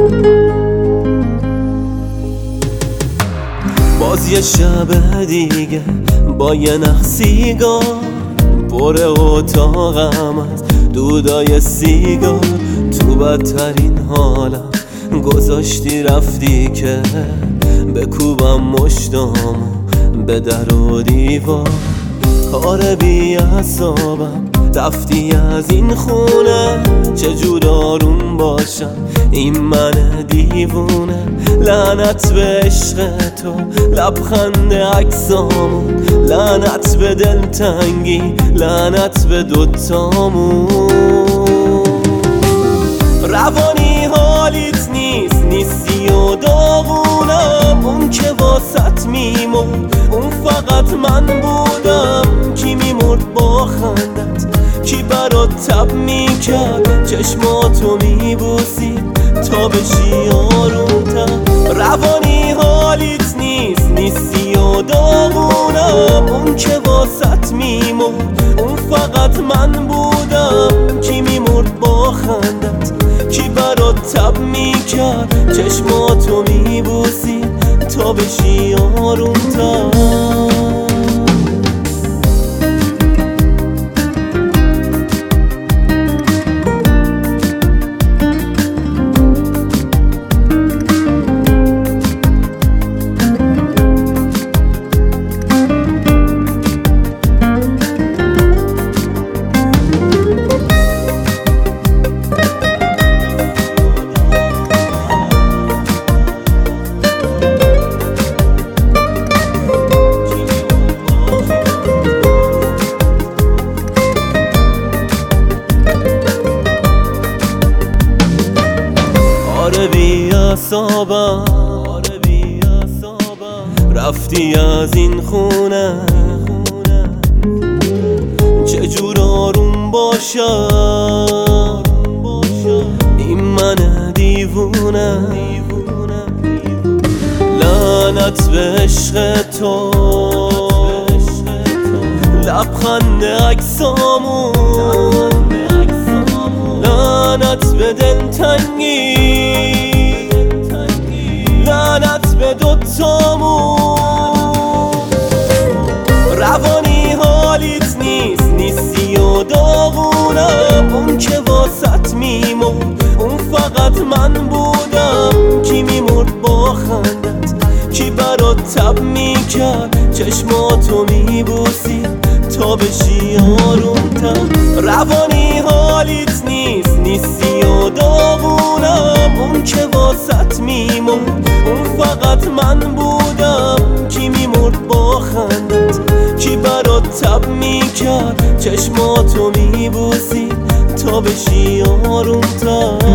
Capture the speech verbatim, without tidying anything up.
باز یه شب دیگه با یه نخ سیگار پر اتاقم از دودای سیگار، تو بدترین حالم گذاشتی رفتی که بکوبم مشتامو به در و دیوار. آره بی اعصابم رفتی از این خونه، چجور آروم باشم این من دیوونه. لعنت به عشق تو، لبخند عکسامون، لعنت به دلتنگی، لعنت به دوتامون. روانی حالیت نیست، نیستی و داغونم. اون که واسط میمرد اون فقط من بودم. کی میمرد با خندت، کی برات تب میکرد، چشماتو میبوسید تا بشی آرومتر. روانی حالیت نیست، نیستی و داغونم. اون که واسط میمرد اون فقط من بودم. کی میمرد با خندت، کی برات تب میکرد، چشماتو میبوسید تا بشی آرومتر. آره بی اعصابم، آره بی اعصابم رفتی از این خونه، چجور آروم باشم این من دیوونه. لعنت به عشق تو، لبخند عکسامون، لعنت به دلتنگی، لعنت به دوتامون. روانی حالیت نیست، نیستی و داغونم. اون که واسط میمرد اون فقط من بودم. کی میمرد با خندت، کی برات تب میکرد، چشماتو میبوسید تا بشی آرومتر. روانی حالیت نیست، نیستی و داغونم. اون که واسط میمرد اون فقط من بودم. کی میمرد با خندت، کی برات تب میکرد، چشماتو میبوسید تا بشی آرومتر.